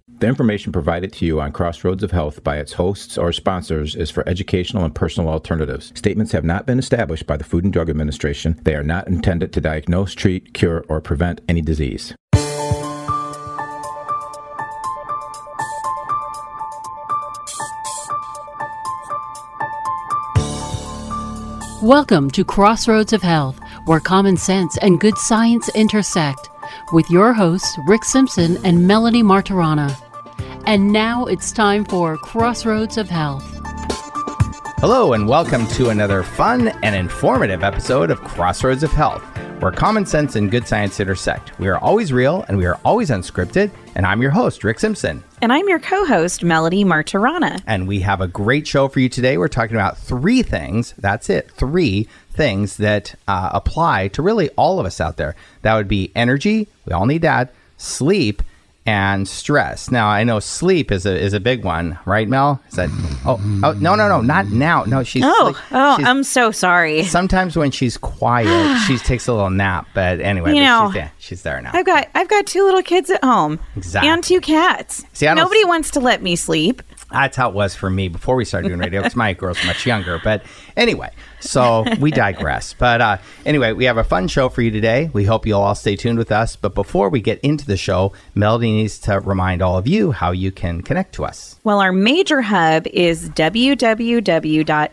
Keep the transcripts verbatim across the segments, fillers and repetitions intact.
The information provided to you on Crossroads of Health by its hosts or sponsors is for educational and personal alternatives. Statements have not been established by the Food and Drug Administration. They are not intended to diagnose, treat, cure, or prevent any disease. Welcome to Crossroads of Health, where common sense and good science intersect, with your hosts Rick Simpson and Melanie Martirana. And now it's time for Crossroads of Health. Hello and welcome to another fun and informative episode of Crossroads of Health, where common sense and good science intersect. We are always real and we are always unscripted, and I'm your host, Rick Simpson. And I'm your co-host, Melanie Martirana. And we have a great show for you today. We're talking about three things, that's it, three things that uh, apply to really all of us out there. That would be energy, we all need that, sleep, and stress. Now, I know sleep is a is a big one, right, Mel? Is that? Oh, oh, no, no, no, not now. No, she's. Oh, like, oh, she's, I'm so sorry. Sometimes when she's quiet, she takes a little nap. But anyway, you but know, she's, yeah, she's there now. I've got I've got two little kids at home, exactly, and two cats. See, I don't, Nobody wants to let me sleep. That's how it was for me before we started doing radio, because my girl's much younger. But anyway, so we digress. But uh, anyway, we have a fun show for you today. We hope you'll all stay tuned with us. But before we get into the show, Melody needs to remind all of you how you can connect to us. Well, our major hub is w w w dot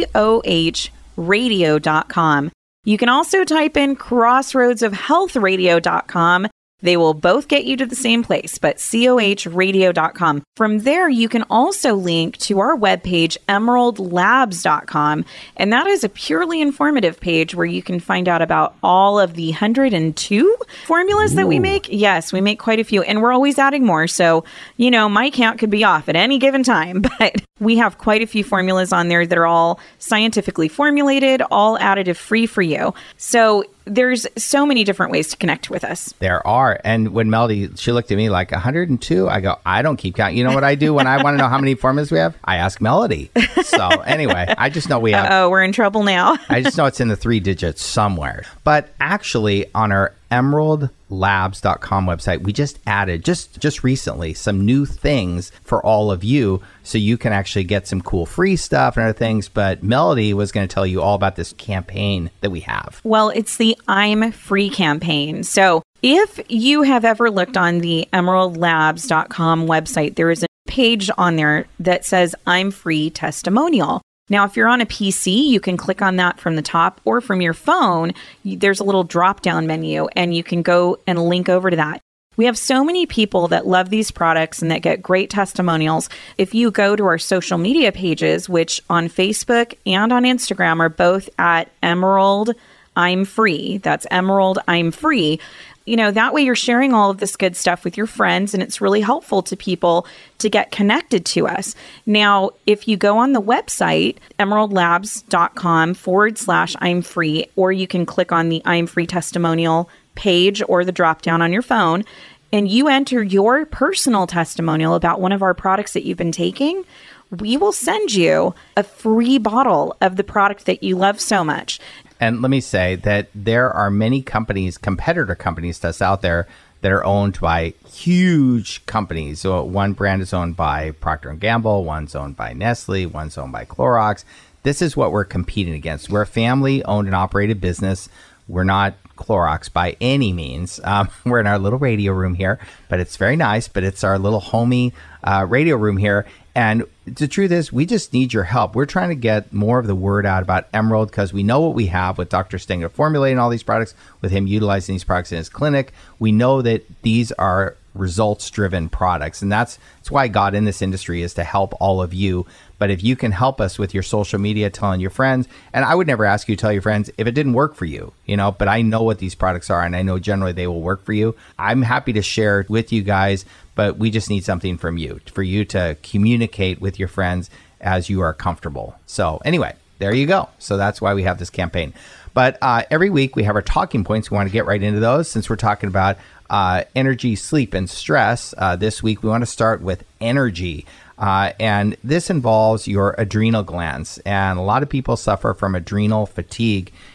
coh radio dot com. You can also type in crossroads of health radio dot com. They will both get you to the same place, but coh radio dot com. From there, you can also link to our webpage, emerald labs dot com, and that is a purely informative page where you can find out about all of the one hundred two formulas Ooh. that we make. Yes, we make quite a few, and we're always adding more, so, you know, my count could be off at any given time, but we have quite a few formulas on there that are all scientifically formulated, all additive-free for you. So there's so many different ways to connect with us. There are. And when Melody, she looked at me like one hundred two, I go, I don't keep count. You know what I do when I want to know how many formulas we have? I ask Melody. So anyway, I just know we have. Oh, we're in trouble now. I just know it's in the three digits somewhere. But actually on our emerald labs dot com website, we just added just just recently some new things for all of you, so you can actually get some cool free stuff and other things. But Melody was going to tell you all about this campaign that we have. Well, it's the I'm Free campaign. So if you have ever looked on the emerald labs dot com website, there is a page on there that says I'm Free testimonial. Now, if you're on a P C, you can click on that from the top, or from your phone, there's a little drop-down menu, and you can go and link over to that. We have so many people that love these products and that get great testimonials. If you go to our social media pages, which on Facebook and on Instagram are both at Emerald I'm Free, that's Emerald I'm Free, you know, that way you're sharing all of this good stuff with your friends, and it's really helpful to people to get connected to us. Now, if you go on the website, emerald labs dot com forward slash I'm Free, or you can click on the I'm Free testimonial page or the drop down on your phone, and you enter your personal testimonial about one of our products that you've been taking, we will send you a free bottle of the product that you love so much. And let me say that there are many companies, competitor companies to us out there, that are owned by huge companies. So one brand is owned by Procter and Gamble, one's owned by Nestle, one's owned by Clorox. This is what we're competing against. We're a family-owned and operated business. We're not Clorox by any means. Um, we're in our little radio room here, but it's very nice, but it's our little homey uh, radio room here. And the truth is, we just need your help. We're trying to get more of the word out about Emerald, because we know what we have with Doctor Stenger formulating all these products, with him utilizing these products in his clinic. We know that these are results-driven products, and that's, that's why I got in this industry, is to help all of you. But if you can help us with your social media, telling your friends, and I would never ask you to tell your friends if it didn't work for you, you know, but I know what these products are, and I know generally they will work for you. I'm happy to share with you guys, but we just need something from you, for you to communicate with your friends as you are comfortable. So anyway, there you go. So that's why we have this campaign. But uh, every week we have our talking points. We want to get right into those, since we're talking about uh, energy, sleep, and stress. Uh, this week we want to start with energy. Uh, and this involves your adrenal glands. And a lot of people suffer from adrenal fatigue.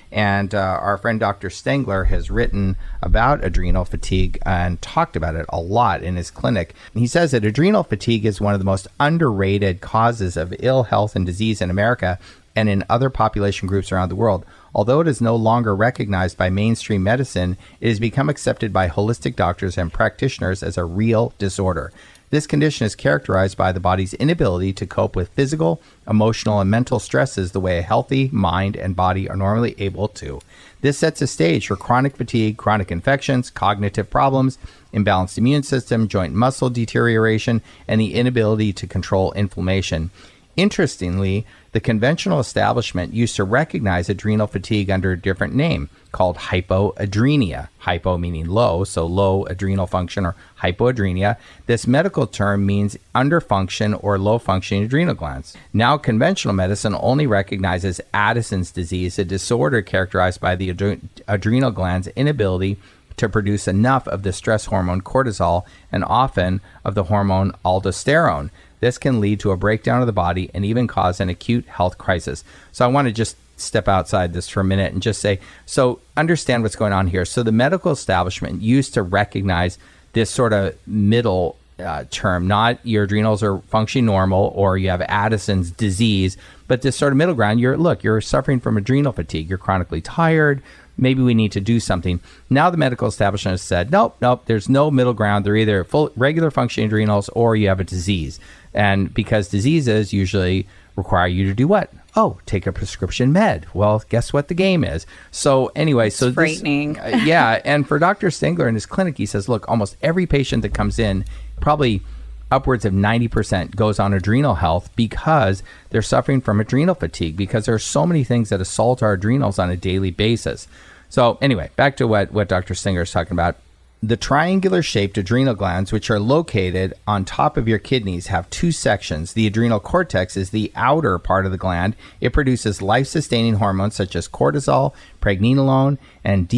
And uh, our friend Doctor Stengler has written about adrenal fatigue and talked about it a lot in his clinic. He says that adrenal fatigue is one of the most underrated causes of ill health and disease in America and in other population groups around the world. Although it is no longer recognized by mainstream medicine, it has become accepted by holistic doctors and practitioners as a real disorder. This condition is characterized by the body's inability to cope with physical, emotional, and mental stresses the way a healthy mind and body are normally able to. This sets a stage for chronic fatigue, chronic infections, cognitive problems, imbalanced immune system, joint muscle deterioration, and the inability to control inflammation. Interestingly, the conventional establishment used to recognize adrenal fatigue under a different name called hypoadrenia. Hypo meaning low, so low adrenal function or hypoadrenia. This medical term means underfunction or low functioning adrenal glands. Now, conventional medicine only recognizes Addison's disease, a disorder characterized by the adre- adrenal glands' inability to produce enough of the stress hormone cortisol and often of the hormone aldosterone. This can lead to a breakdown of the body and even cause an acute health crisis. So I want to just step outside this for a minute and just say, so understand what's going on here. So the medical establishment used to recognize this sort of middle uh, term, not your adrenals are functioning normal or you have Addison's disease, but this sort of middle ground, you're, look, you're suffering from adrenal fatigue. You're chronically tired. Maybe we need to do something. Now the medical establishment has said, nope, nope, there's no middle ground. They're either full regular functioning adrenals or you have a disease. And because diseases usually require you to do what? Oh, take a prescription med. Well, guess what the game is? So anyway, it's so frightening. This, uh, yeah. And for Doctor Stengler in his clinic, he says, look, almost every patient that comes in, probably upwards of ninety percent goes on adrenal health because they're suffering from adrenal fatigue, because there are so many things that assault our adrenals on a daily basis. So anyway, back to what, what Doctor Stengler is talking about. The triangular-shaped adrenal glands, which are located on top of your kidneys, have two sections. The adrenal cortex is the outer part of the gland. It produces life-sustaining hormones such as cortisol, pregnenolone, and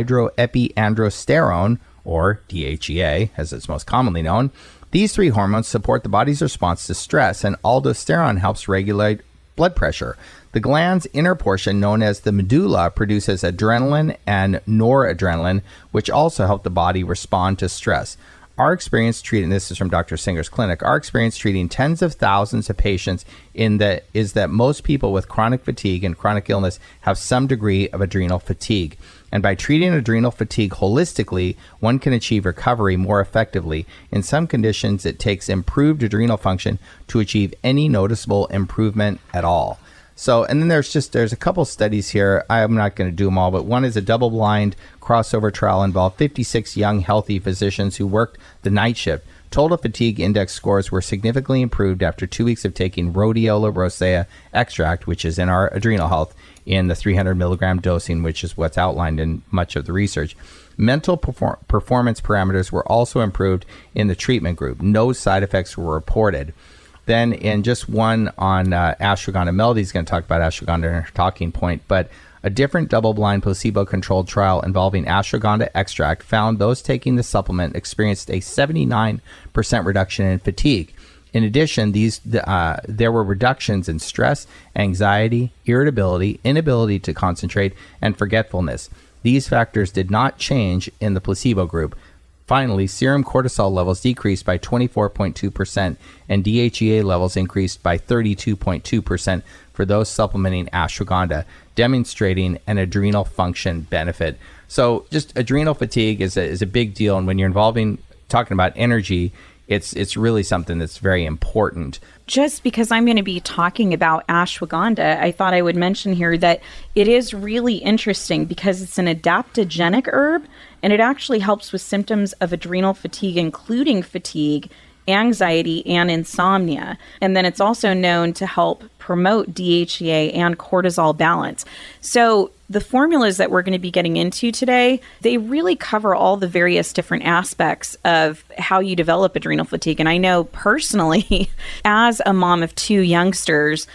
dehydroepiandrosterone, or D H E A, as it's most commonly known. These three hormones support the body's response to stress, and aldosterone helps regulate blood pressure. The gland's inner portion, known as the medulla, produces adrenaline and noradrenaline, which also help the body respond to stress. Our experience treating, this is from Doctor Singer's clinic, our experience treating tens of thousands of patients in the, is that most people with chronic fatigue and chronic illness have some degree of adrenal fatigue. And by treating adrenal fatigue holistically, one can achieve recovery more effectively. In some conditions, it takes improved adrenal function to achieve any noticeable improvement at all. So, and then there's just, there's a couple studies here. I'm not going to do them all, but one is a double-blind crossover trial involved fifty-six young, healthy physicians who worked the night shift. Total fatigue index scores were significantly improved after two weeks of taking rhodiola rosea extract, which is in our adrenal health, in the three hundred milligram dosing, which is what's outlined in much of the research. Mental perform- performance parameters were also improved in the treatment group. No side effects were reported. Then in just one on uh, ashwagandha, Melody's going to talk about ashwagandha in her talking point, but a different double-blind placebo-controlled trial involving ashwagandha extract found those taking the supplement experienced a seventy-nine percent reduction in fatigue. In addition, these uh, there were reductions in stress, anxiety, irritability, inability to concentrate, and forgetfulness. These factors did not change in the placebo group. Finally, serum cortisol levels decreased by twenty-four point two percent and D H E A levels increased by thirty-two point two percent for those supplementing ashwagandha, demonstrating an adrenal function benefit. So just adrenal fatigue is a, is a big deal. And when you're involving, talking about energy, it's it's really something that's very important. Just because I'm going to be talking about ashwagandha, I thought I would mention here that it is really interesting because it's an adaptogenic herb, and it actually helps with symptoms of adrenal fatigue, including fatigue, anxiety, and insomnia. And then it's also known to help promote D H E A and cortisol balance. So the formulas that we're going to be getting into today, they really cover all the various different aspects of how you develop adrenal fatigue. And I know personally, as a mom of two youngsters,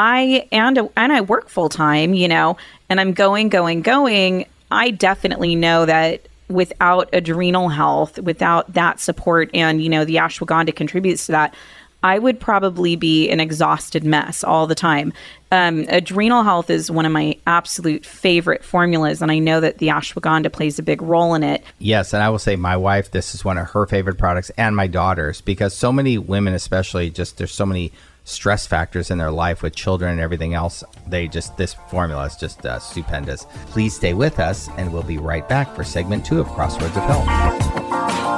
I and and I work full time, you know, and I'm going, going, going. I definitely know that without adrenal health, without that support, and, you know, the ashwagandha contributes to that, I would probably be an exhausted mess all the time. Um, Adrenal Health is one of my absolute favorite formulas, and I know that the ashwagandha plays a big role in it. Yes, and I will say my wife, this is one of her favorite products, and my daughters, because so many women especially, just there's so many stress factors in their life with children and everything else. They just, this formula is just uh, stupendous. Please stay with us, and we'll be right back for segment two of Crossroads of Health.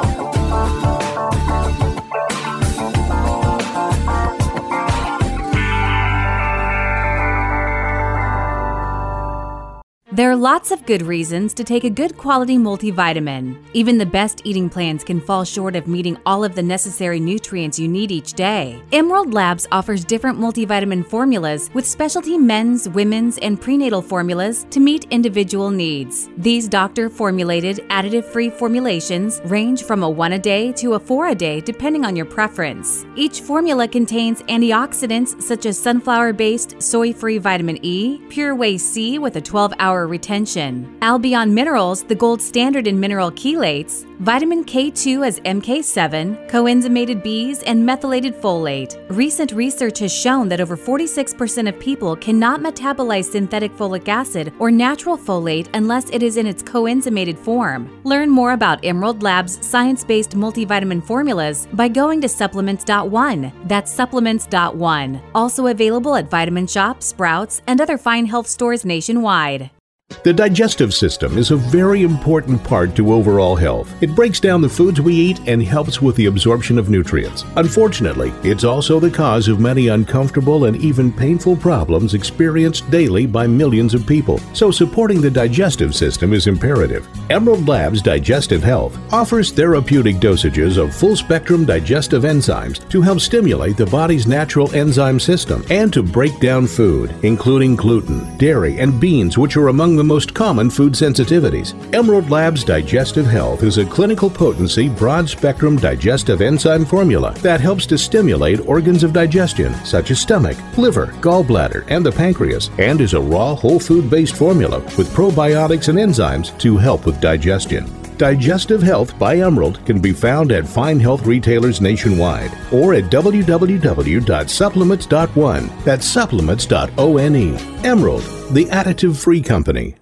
There are lots of good reasons to take a good quality multivitamin. Even the best eating plans can fall short of meeting all of the necessary nutrients you need each day. Emerald Labs offers different multivitamin formulas with specialty men's, women's, and prenatal formulas to meet individual needs. These doctor-formulated, additive-free formulations range from a one a day to a four a day depending on your preference. Each formula contains antioxidants such as sunflower-based soy-free vitamin E, Pure Whey C with a twelve hour retention, Albion Minerals, the gold standard in mineral chelates, vitamin K two as M K seven, coenzymated Bs, and methylated folate. Recent research has shown that over forty-six percent of people cannot metabolize synthetic folic acid or natural folate unless it is in its coenzymated form. Learn more about Emerald Labs' science-based multivitamin formulas by going to supplements dot one. That's supplements dot one. Also available at Vitamin Shop, Sprouts, and other fine health stores nationwide. The digestive system is a very important part to overall health. It breaks down the foods we eat and helps with the absorption of nutrients. Unfortunately, it's also the cause of many uncomfortable and even painful problems experienced daily by millions of people. So supporting the digestive system is imperative. Emerald Labs Digestive Health offers therapeutic dosages of full-spectrum digestive enzymes to help stimulate the body's natural enzyme system and to break down food, including gluten, dairy, and beans, which are among the most common food sensitivities. Emerald Labs Digestive Health is a clinical potency, broad-spectrum digestive enzyme formula that helps to stimulate organs of digestion, such as stomach, liver, gallbladder, and the pancreas, and is a raw, whole food-based formula with probiotics and enzymes to help with digestion. Digestive Health by Emerald can be found at fine health retailers nationwide or at w w w dot supplements dot one. That's supplements dot one. Emerald, the additive-free company.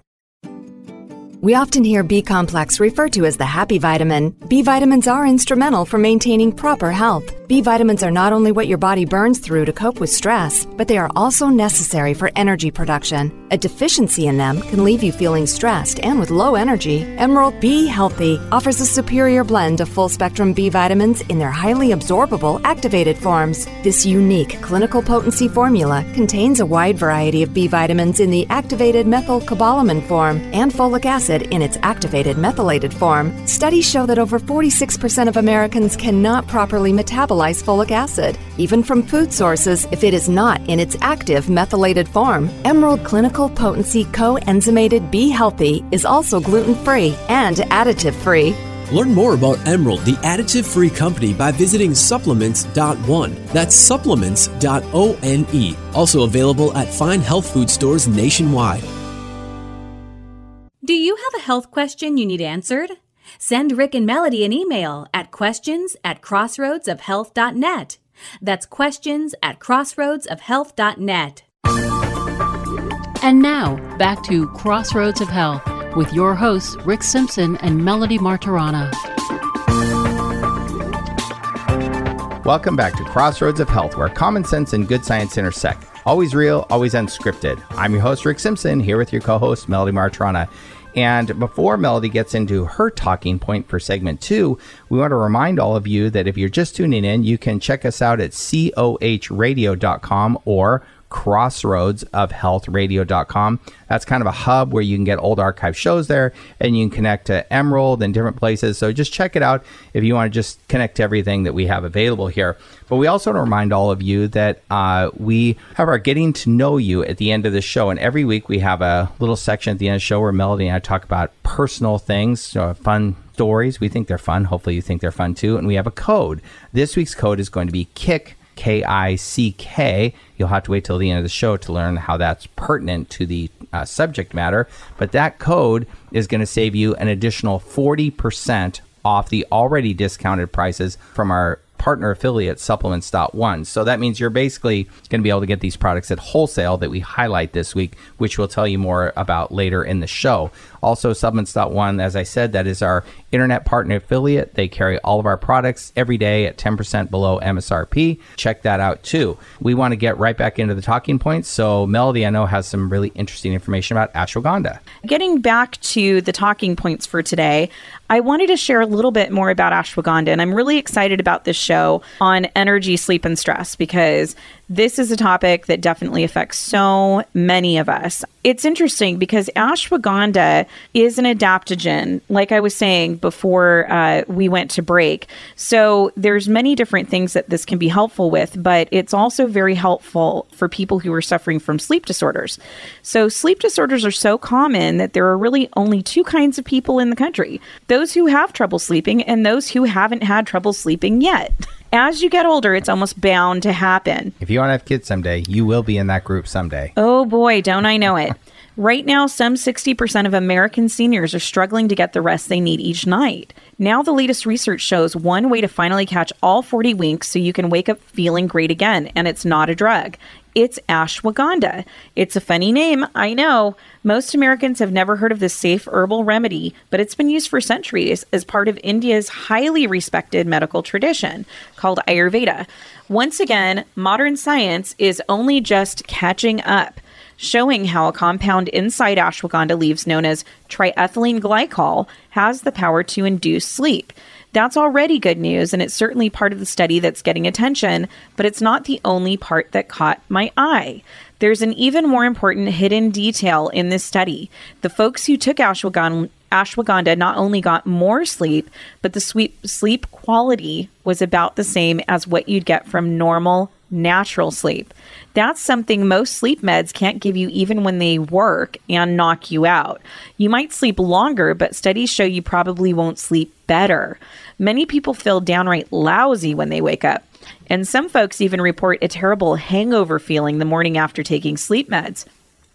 We often hear B-complex referred to as the happy vitamin. B vitamins are instrumental for maintaining proper health. B vitamins are not only what your body burns through to cope with stress, but they are also necessary for energy production. A deficiency in them can leave you feeling stressed and with low energy. Emerald B Healthy offers a superior blend of full-spectrum B vitamins in their highly absorbable activated forms. This unique clinical potency formula contains a wide variety of B vitamins in the activated methylcobalamin form and folic acid in its activated methylated form. Studies show that over forty-six percent of Americans cannot properly metabolize folic acid, even from food sources, if it is not in its active methylated form. Emerald Clinical Potency Coenzymated B Healthy is also gluten-free and additive-free. Learn more about Emerald, the additive-free company, by visiting supplements dot one. That's supplements dot one. Also available at fine health food stores nationwide. Do you have a health question you need answered? Send Rick and Melody an email at questions at crossroads of health dot net. That's questions at crossroads of health dot net. And now, back to Crossroads of Health with your hosts, Rick Simpson and Melody Martirana. Welcome back to Crossroads of Health, where common sense and good science intersect. Always real, always unscripted. I'm your host, Rick Simpson, here with your co-host, Melody Martirana. And before Melody gets into her talking point for segment two, we want to remind all of you that if you're just tuning in, you can check us out at C O H radio dot com or crossroads of health radio dot com. That's kind of a hub where you can get old archive shows there, and you can connect to Emerald and different places. So just check it out if you want to just connect to everything that we have available here. But we also want to remind all of you that uh, we have our Getting to Know You at the end of the show. And every week we have a little section at the end of the show where Melody and I talk about personal things, so fun stories. We think they're fun. Hopefully you think they're fun too. And we have a code. This week's code is going to be KICK, K I C K. You'll have to wait till the end of the show to learn how that's pertinent to the uh, subject matter. But that code is going to save you an additional forty percent off the already discounted prices from our partner affiliate, supplements dot one. So that means you're basically going to be able to get these products at wholesale that we highlight this week, which we'll tell you more about later in the show. Also, supplements dot one, as I said, that is our internet partner affiliate. They carry all of our products every day at ten percent below M S R P. Check that out too. We want to get right back into the talking points. So Melody, I know, has some really interesting information about ashwagandha. Getting back to the talking points for today, I wanted to share a little bit more about ashwagandha, and I'm really excited about this show on energy, sleep, and stress because this is a topic that definitely affects so many of us. It's interesting because ashwagandha is an adaptogen, like I was saying before uh, we went to break. So there's many different things that this can be helpful with, but it's also very helpful for people who are suffering from sleep disorders. So sleep disorders are so common that there are really only two kinds of people in the country: those who have trouble sleeping and those who haven't had trouble sleeping yet. As you get older, it's almost bound to happen. If you want to have kids someday, you will be in that group someday. Oh boy, don't I know it. Right now, some sixty percent of American seniors are struggling to get the rest they need each night. Now, the latest research shows one way to finally catch all forty winks so you can wake up feeling great again, and it's not a drug. It's ashwagandha. It's a funny name, I know. Most Americans have never heard of this safe herbal remedy, but it's been used for centuries as part of India's highly respected medical tradition called Ayurveda. Once again, modern science is only just catching up, showing how a compound inside ashwagandha leaves known as triethylene glycol has the power to induce sleep. That's already good news, and it's certainly part of the study that's getting attention, but it's not the only part that caught my eye. There's an even more important hidden detail in this study. The folks who took ashwagandha, ashwagandha not only got more sleep, but the sleep, sleep quality was about the same as what you'd get from normal, natural sleep. That's something most sleep meds can't give you even when they work and knock you out. You might sleep longer, but studies show you probably won't sleep better. Many people feel downright lousy when they wake up, and some folks even report a terrible hangover feeling the morning after taking sleep meds.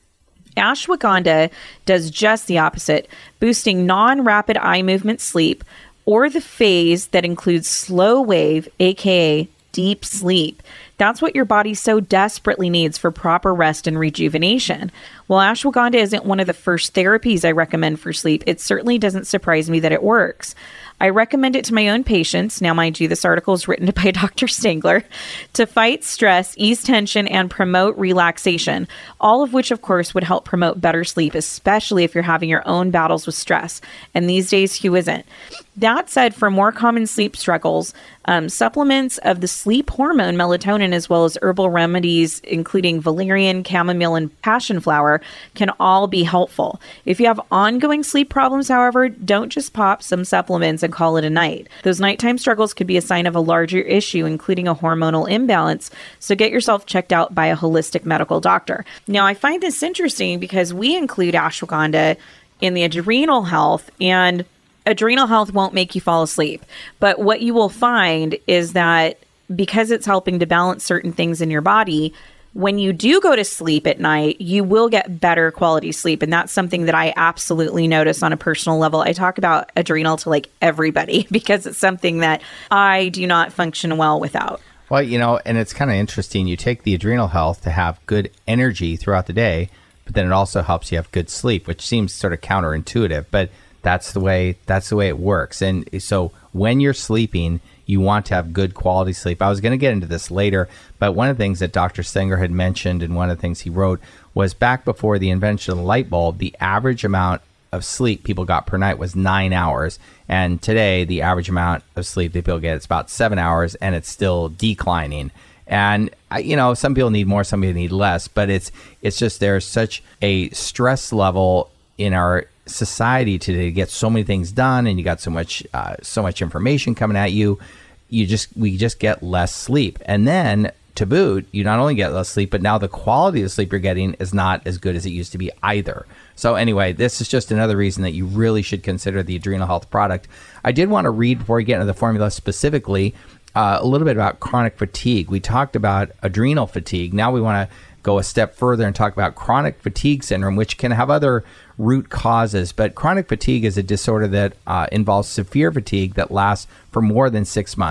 Ashwagandha does just the opposite, boosting non-rapid eye movement sleep, or the phase that includes slow wave, aka deep sleep. That's what your body so desperately needs for proper rest and rejuvenation. While ashwagandha isn't one of the first therapies I recommend for sleep, it certainly doesn't surprise me that it works. I recommend it to my own patients. Now, mind you, this article is written by Doctor Stengler, to fight stress, ease tension, and promote relaxation, all of which, of course, would help promote better sleep, especially if you're having your own battles with stress. And these days, who isn't? That said, for more common sleep struggles, um, supplements of the sleep hormone melatonin, as well as herbal remedies, including valerian, chamomile, and passion flower, can all be helpful. If you have ongoing sleep problems, however, don't just pop some supplements and call it a night. Those nighttime struggles could be a sign of a larger issue, including a hormonal imbalance, so get yourself checked out by a holistic medical doctor. Now, I find this interesting because we include ashwagandha in the adrenal health, and adrenal health won't make you fall asleep. But what you will find is that because it's helping to balance certain things in your body, when you do go to sleep at night, you will get better quality sleep. And that's something that I absolutely notice on a personal level. I talk about adrenal to like everybody because it's something that I do not function well without. Well, you know, and it's kind of interesting. You take the adrenal health to have good energy throughout the day, but then it also helps you have good sleep, which seems sort of counterintuitive, but that's the way, that's the way it works. And so when you're sleeping, you want to have good quality sleep. I was going to get into this later, but one of the things that Doctor Stengler had mentioned and one of the things he wrote was back before the invention of the light bulb, the average amount of sleep people got per night was nine hours. And today, the average amount of sleep that people get is about seven hours, and it's still declining. And, you know, some people need more, some people need less, but it's it's just there's such a stress level in our society today to get so many things done, and you got so much uh, so much information coming at you. You just we just get less sleep, and then to boot, you not only get less sleep, but now the quality of the sleep you're getting is not as good as it used to be either. So anyway, this is just another reason that you really should consider the Adrenal Health product. I did want to read before we get into the formula specifically uh, a little bit about chronic fatigue. We talked about adrenal fatigue. Now we want to go a step further and talk about chronic fatigue syndrome, which can have other root causes. But chronic fatigue is a disorder that uh, involves severe fatigue that lasts for more than six months.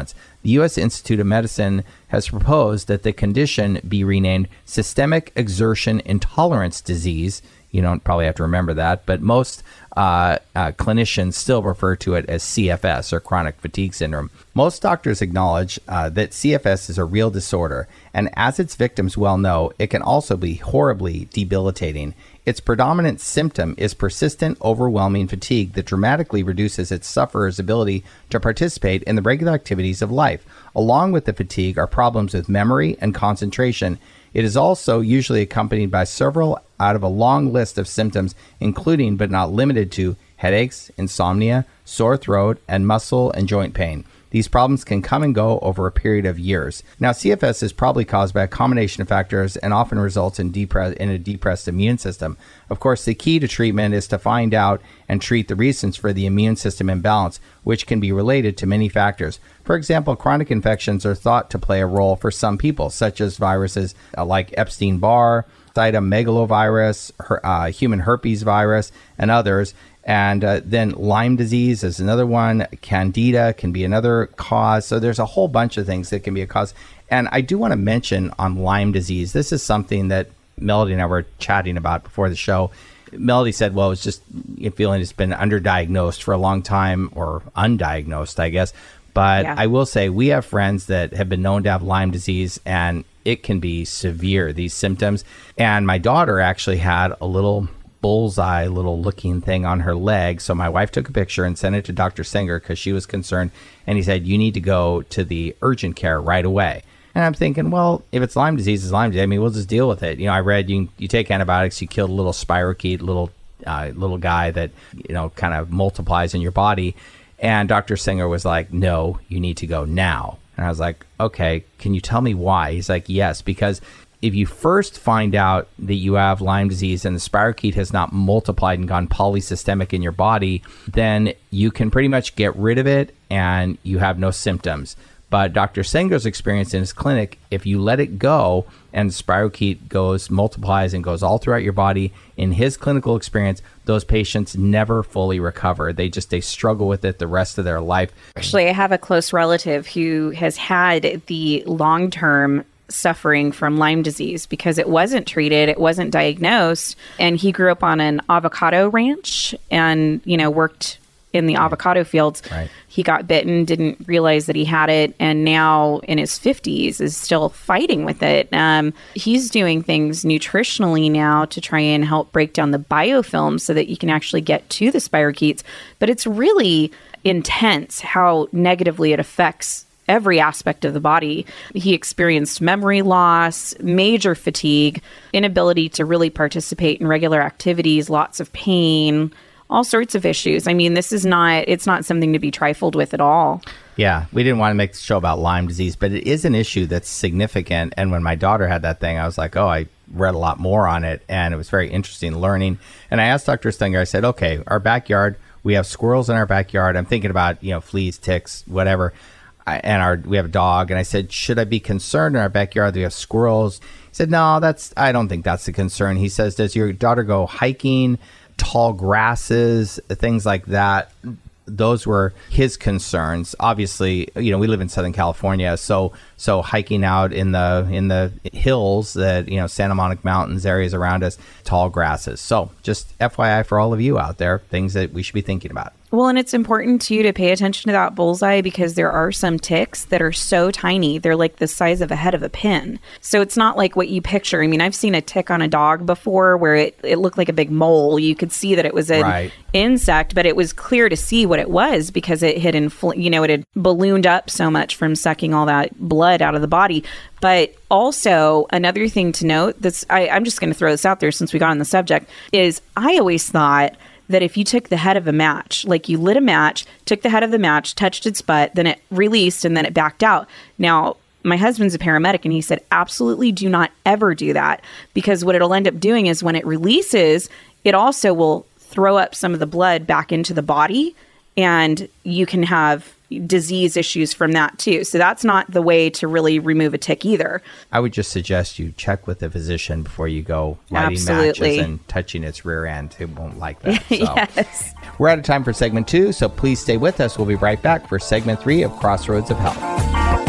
The U S Institute of Medicine has proposed that the condition be renamed Systemic Exertion Intolerance Disease. You don't probably have to remember that, but most uh, uh, clinicians still refer to it as C F S, or chronic fatigue syndrome. Most doctors acknowledge uh, that C F S is a real disorder, and as its victims well know, it can also be horribly debilitating. Its predominant symptom is persistent, overwhelming fatigue that dramatically reduces its sufferer's ability to participate in the regular activities of life. Along with the fatigue are problems with memory and concentration. It is also usually accompanied by several out of a long list of symptoms, including but not limited to headaches, insomnia, sore throat, and muscle and joint pain. These problems can come and go over a period of years. Now, C F S is probably caused by a combination of factors and often results in, depre- in a depressed immune system. Of course, the key to treatment is to find out and treat the reasons for the immune system imbalance, which can be related to many factors. For example, chronic infections are thought to play a role for some people, such as viruses like Epstein-Barr, cytomegalovirus, her, uh, human herpes virus, and others. And uh, then Lyme disease is another one. Candida can be another cause. So there's a whole bunch of things that can be a cause. And I do want to mention on Lyme disease, this is something that Melody and I were chatting about before the show. Melody said, well, it's just feeling it's been underdiagnosed for a long time, or undiagnosed, I guess. But yeah. I will say we have friends that have been known to have Lyme disease, and it can be severe, these symptoms. And my daughter actually had a little bullseye little looking thing on her leg. So my wife took a picture and sent it to Doctor Singer because she was concerned. And he said, you need to go to the urgent care right away. And I'm thinking, well, if it's Lyme disease, it's Lyme disease. I mean, we'll just deal with it. You know, I read you you take antibiotics, you kill a little spirochete, little uh, little guy that, you know, kind of multiplies in your body. And Doctor Singer was like, no, you need to go now. And I was like, okay, can you tell me why? He's like, yes, because if you first find out that you have Lyme disease and the spirochete has not multiplied and gone polysystemic in your body, then you can pretty much get rid of it and you have no symptoms. But Doctor Singer's experience in his clinic, if you let it go and the spirochete goes, multiplies and goes all throughout your body, in his clinical experience, those patients never fully recover. They just, they struggle with it the rest of their life. Actually, I have a close relative who has had the long-term suffering from Lyme disease because it wasn't treated, it wasn't diagnosed, and he grew up on an avocado ranch and, you know, worked in the avocado fields. Right. He got bitten, didn't realize that he had it, and now in his fifties is still fighting with it. Um, he's doing things nutritionally now to try and help break down the biofilm so that you can actually get to the spirochetes. But it's really intense how negatively it affects every aspect of the body. He experienced memory loss, major fatigue, inability to really participate in regular activities, lots of pain, all sorts of issues. I mean, this is not, it's not something to be trifled with at all. Yeah, we didn't want to make the show about Lyme disease, but it is an issue that's significant. And when my daughter had that thing, I was like, oh, I read a lot more on it, and it was very interesting learning. And I asked Doctor Stenger, I said, okay, our backyard, we have squirrels in our backyard. I'm thinking about, you know, fleas, ticks, whatever. I, and our we have a dog. And I said, should I be concerned in our backyard that we have squirrels? He said, no, that's, I don't think that's the concern. He says, does your daughter go hiking, tall grasses, things like that? Those were his concerns. Obviously, you know, we live in Southern California, so so hiking out in the in the hills, that, you know, Santa Monica Mountains, areas around us, tall grasses. So just F Y I for all of you out there, things that we should be thinking about. Well, and it's important too to pay attention to that bullseye because there are some ticks that are so tiny. They're like the size of a head of a pin. So it's not like what you picture. I mean, I've seen a tick on a dog before where it, it looked like a big mole. You could see that it was an right. insect, but it was clear to see what it was because it had, infl- you know, it had ballooned up so much from sucking all that blood out of the body. But also another thing to note, that's I, I'm just going to throw this out there since we got on the subject, is I always thought that if you took the head of a match, like you lit a match, took the head of the match, touched its butt, then it released and then it backed out. Now, my husband's a paramedic and he said, absolutely do not ever do that, because what it'll end up doing is when it releases, it also will throw up some of the blood back into the body and you can have disease issues from that too. So that's not the way to really remove a tick either. I would just suggest you check with a physician before you go lighting Absolutely. matches and touching its rear end. It won't like that. So. Yes. We're out of time for segment two, so please stay with us. We'll be right back for segment three of Crossroads of Health.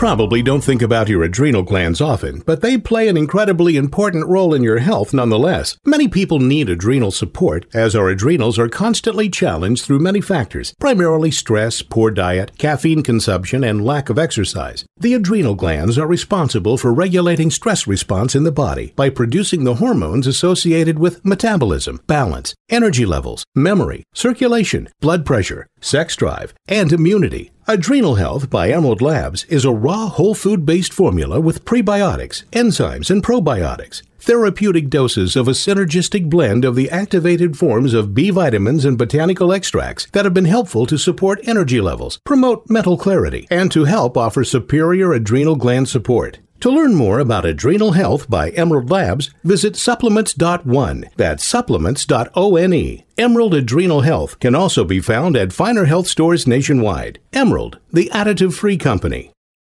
probably don't think about your adrenal glands often, but they play an incredibly important role in your health nonetheless. Many people need adrenal support, as our adrenals are constantly challenged through many factors, primarily stress, poor diet, caffeine consumption, and lack of exercise. The adrenal glands are responsible for regulating stress response in the body by producing the hormones associated with metabolism, balance, energy levels, memory, circulation, blood pressure, sex drive, and immunity. Adrenal Health by Emerald Labs is a raw whole food-based formula with prebiotics, enzymes, and probiotics. Therapeutic doses of a synergistic blend of the activated forms of B vitamins and botanical extracts that have been helpful to support energy levels, promote mental clarity, and to help offer superior adrenal gland support. To learn more about Adrenal Health by Emerald Labs, visit supplements dot one. That's supplements dot one. Emerald Adrenal Health can also be found at finer health stores nationwide. Emerald, the additive-free company.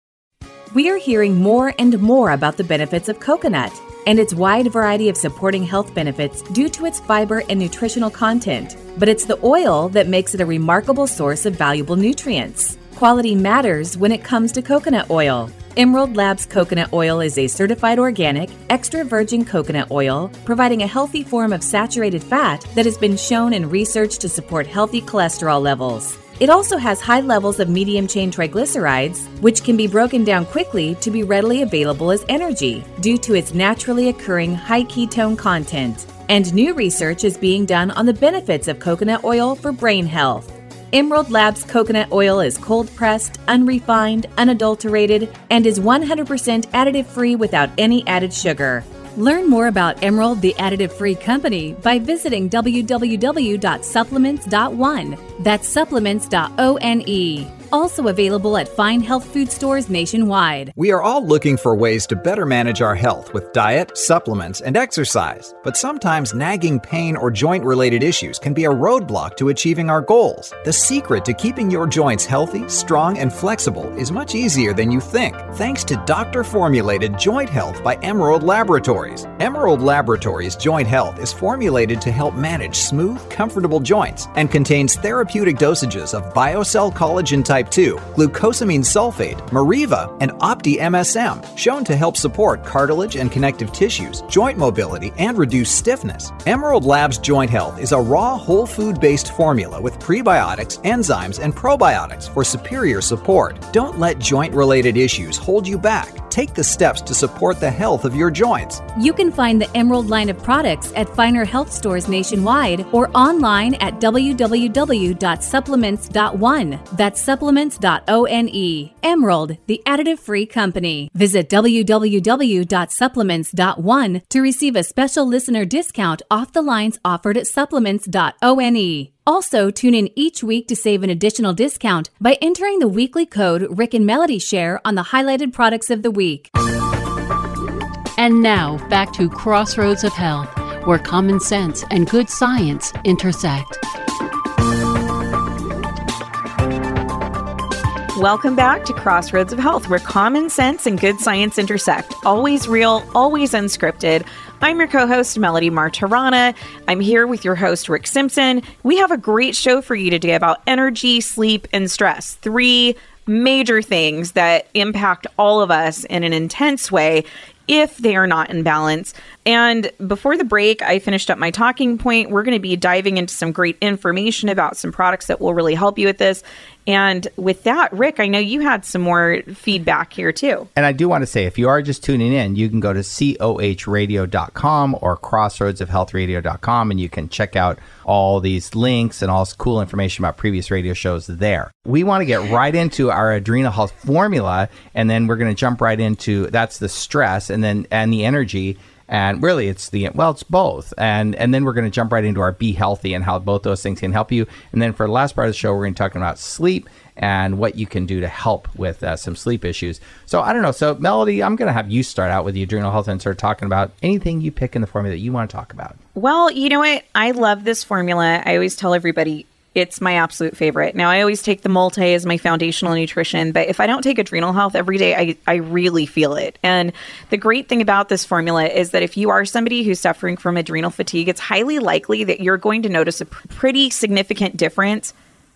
We are hearing more and more about the benefits of coconut and its wide variety of supporting health benefits due to its fiber and nutritional content. But it's the oil that makes it a remarkable source of valuable nutrients. Quality matters when it comes to coconut oil. Emerald Labs Coconut Oil is a certified organic, extra virgin coconut oil, providing a healthy form of saturated fat that has been shown in research to support healthy cholesterol levels. It also has high levels of medium-chain triglycerides, which can be broken down quickly to be readily available as energy due to its naturally occurring high ketone content. And new research is being done on the benefits of coconut oil for brain health. Emerald Labs coconut oil is cold-pressed, unrefined, unadulterated, and is one hundred percent additive-free without any added sugar. Learn more about Emerald, the additive-free company, by visiting w w w dot supplements dot one. That's supplements dot one. Also available at fine health food stores nationwide. We are all looking for ways to better manage our health with diet, supplements, and exercise. But sometimes nagging pain or joint-related issues can be a roadblock to achieving our goals. The secret to keeping your joints healthy, strong, and flexible is much easier than you think, thanks to doctor-formulated Joint Health by Emerald Laboratories. Emerald Laboratories Joint Health is formulated to help manage smooth, comfortable joints and contains therapeutic dosages of BioCell Collagen Type two, glucosamine sulfate, Mariva, and Opti M S M, shown to help support cartilage and connective tissues, joint mobility, and reduce stiffness. Emerald Labs Joint Health is a raw, whole food-based formula with prebiotics, enzymes, and probiotics for superior support. Don't let joint-related issues hold you back. Take the steps to support the health of your joints. You can find the Emerald line of products at finer health stores nationwide or online at w w w dot supplements dot one. That's supplements dot one. Emerald, the additive-free company. Visit w w w dot supplements dot one to receive a special listener discount off the lines offered at supplements dot one. Also, tune in each week to save an additional discount by entering the weekly code Rick and Melody Share on the highlighted products of the week. And now, back to Crossroads of Health, where common sense and good science intersect. Welcome back to Crossroads of Health, where common sense and good science intersect. Always real, always unscripted. I'm your co-host, Melody Martirana. I'm here with your host, Rick Simpson. We have a great show for you today about energy, sleep, and stress. Three major things that impact all of us in an intense way if they are not in balance. And before the break, I finished up my talking point. We're going to be diving into some great information about some products that will really help you with this. And with that, Rick, I know you had some more feedback here too. And I do want to say, if you are just tuning in, you can go to C O H radio dot com or crossroads of health radio dot com, and you can check out all these links and all this cool information about previous radio shows there. We want to get right into our adrenal health formula, and then we're going to jump right into, that's the stress and then and the energy. And really, it's the, well, it's both. And and then we're going to jump right into our Be Healthy and how both those things can help you. And then for the last part of the show, we're going to talk about sleep and what you can do to help with uh, some sleep issues. So I don't know. So Melody, I'm going to have you start out with the adrenal health and start talking about anything you pick in the formula that you want to talk about. Well, you know what? I love this formula. I always tell everybody, it's my absolute favorite. Now, I always take the multi as my foundational nutrition, but if I don't take adrenal health every day, I, I really feel it. And the great thing about this formula is that if you are somebody who's suffering from adrenal fatigue, it's highly likely that you're going to notice a pr- pretty significant difference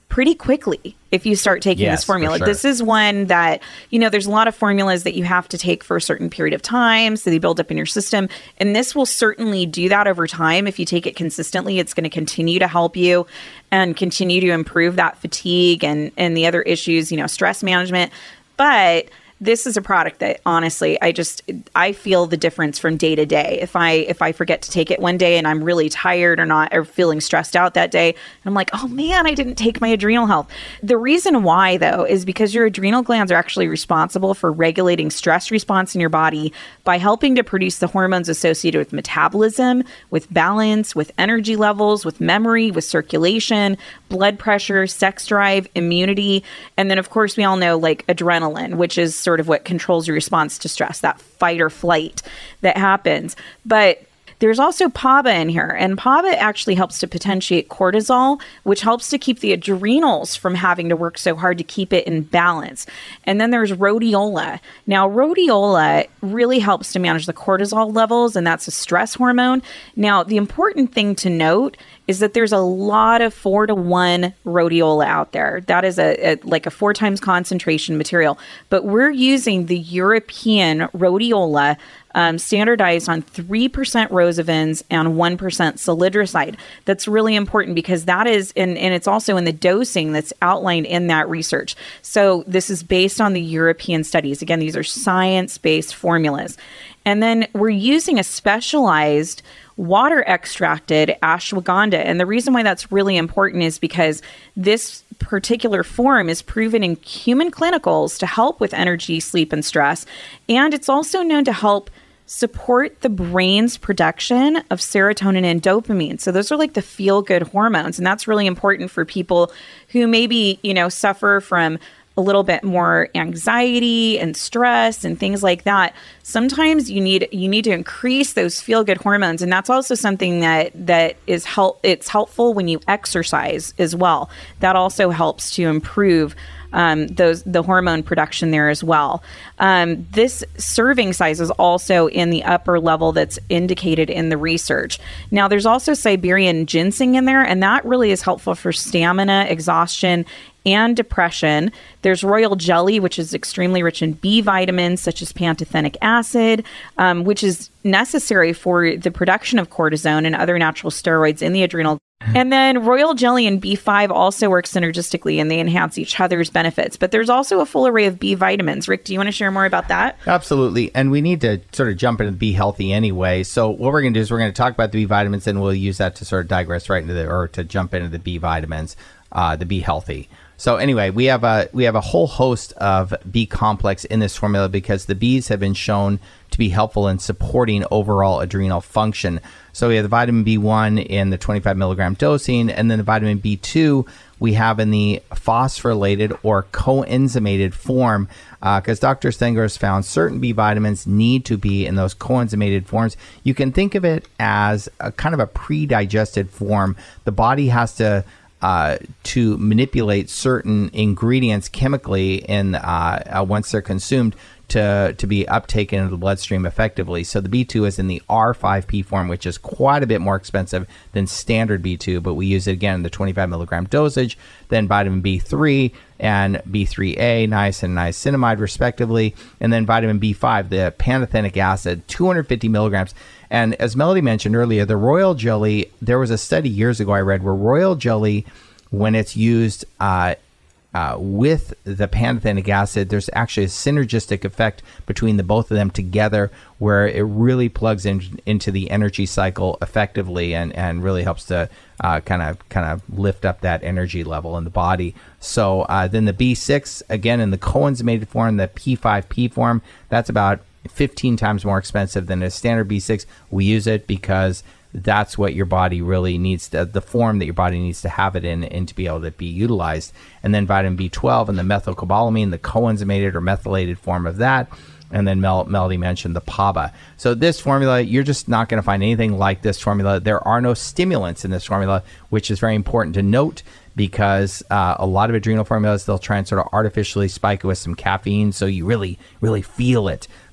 pretty quickly if you start taking Yes, this formula. for sure. This is one that, you know, there's a lot of formulas that you have to take for a certain period of time, so they build up in your system. And this will certainly do that over time. If you take it consistently, it's going to continue to help you and continue to improve that fatigue and, and the other issues, you know, stress management. But this is a product that honestly, I just, I feel the difference from day to day. If I, if I forget to take it one day and I'm really tired or not, or feeling stressed out that day, and I'm like, oh man, I didn't take my adrenal health. The reason why though, is because your adrenal glands are actually responsible for regulating stress response in your body by helping to produce the hormones associated with metabolism, with balance, with energy levels, with memory, with circulation, blood pressure, sex drive, immunity. And then of course we all know like adrenaline, which is sort of what controls your response to stress, that fight or flight that happens. But there's also P A B A in here, and P A B A actually helps to potentiate cortisol, which helps to keep the adrenals from having to work so hard to keep it in balance. And then there's rhodiola. Now, rhodiola really helps to manage the cortisol levels, and that's a stress hormone. Now, the important thing to note is that there's a lot of four to one rhodiola out there. That is a, a like a four times concentration material. But we're using the European rhodiola um, standardized on three percent rosavins and one percent salidroside. That's really important because that is, and, and it's also in the dosing that's outlined in that research. So this is based on the European studies. Again, these are science-based formulas. And then we're using a specialized water extracted ashwagandha. And the reason why that's really important is because this particular form is proven in human clinicals to help with energy, sleep, and stress. And it's also known to help support the brain's production of serotonin and dopamine. So those are like the feel-good hormones. And that's really important for people who maybe, you know, suffer from a little bit more anxiety and stress and things like that. Sometimes you need you need to increase those feel-good hormones, and that's also something that that is help. It's helpful when you exercise as well. That also helps to improve um, those the hormone production there as well. Um, this serving size is also in the upper level that's indicated in the research. Now, there's also Siberian ginseng in there, and that really is helpful for stamina, exhaustion, and depression. There's royal jelly, which is extremely rich in B vitamins, such as pantothenic acid, um, which is necessary for the production of cortisone and other natural steroids in the adrenal. And then royal jelly and B five also work synergistically, and they enhance each other's benefits. But there's also a full array of B vitamins. Rick, do you want to share more about that? Absolutely. And we need to sort of jump into Be Healthy anyway. So what we're going to do is we're going to talk about the B vitamins, and we'll use that to sort of digress right into the, or to jump into the B vitamins, uh, the Be Healthy. So anyway, we have a we have a whole host of B complex in this formula because the Bs have been shown to be helpful in supporting overall adrenal function. So we have the vitamin B one in the twenty-five milligram dosing, and then the vitamin B two we have in the phosphorylated or coenzymated form, because uh, Doctor Stenger has found certain B vitamins need to be in those coenzymated forms. You can think of it as a kind of a pre-digested form. The body has to Uh, to manipulate certain ingredients chemically in uh, uh, once they're consumed to to be uptaken into the bloodstream effectively. So the B two is in the R five P form, which is quite a bit more expensive than standard B two, but we use it again in the twenty-five milligram dosage. Then vitamin B three and B three A, niacin and niacinamide respectively, and then vitamin B five, the pantothenic acid, two hundred fifty milligrams. And as Melody mentioned earlier, the royal jelly, there was a study years ago I read where royal jelly, when it's used uh, uh, with the pantothenic acid, there's actually a synergistic effect between the both of them together where it really plugs in, into the energy cycle effectively and, and really helps to kind of kind of lift up that energy level in the body. So uh, then the B six, again, in the coenzymated form, the P five P form, that's about fifteen times more expensive than a standard B six. We use it because that's what your body really needs to, the form that your body needs to have it in and to be able to be utilized. And then vitamin B twelve and the methylcobalamin, the coenzymated or methylated form of that. And then Mel- Melody mentioned the P A B A. So this formula, you're just not going to find anything like this formula. There are no stimulants in this formula, which is very important to note because uh, a lot of adrenal formulas, they'll try and sort of artificially spike it with some caffeine so you really, really feel it.